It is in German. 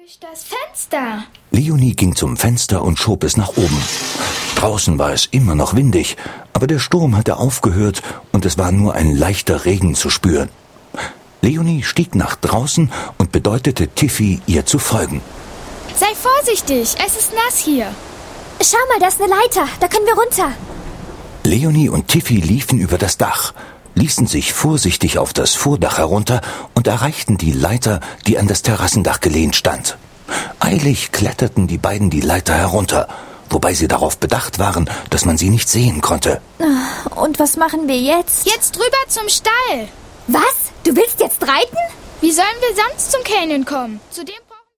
Durch das Fenster. Leonie ging zum Fenster und schob es nach oben. Draußen war es immer noch windig, aber der Sturm hatte aufgehört und es war nur ein leichter Regen zu spüren. Leonie stieg nach draußen und bedeutete Tiffy, ihr zu folgen. Sei vorsichtig, es ist nass hier. Schau mal, da ist eine Leiter, da können wir runter. Leonie und Tiffy liefen über das Dach, ließen sich vorsichtig auf das Vordach herunter und erreichten die Leiter, die an das Terrassendach gelehnt stand. Eilig kletterten die beiden die Leiter herunter, wobei sie darauf bedacht waren, dass man sie nicht sehen konnte. Und was machen wir jetzt? Jetzt rüber zum Stall. Was? Du willst jetzt reiten? Wie sollen wir sonst zum Canyon kommen? Zu dem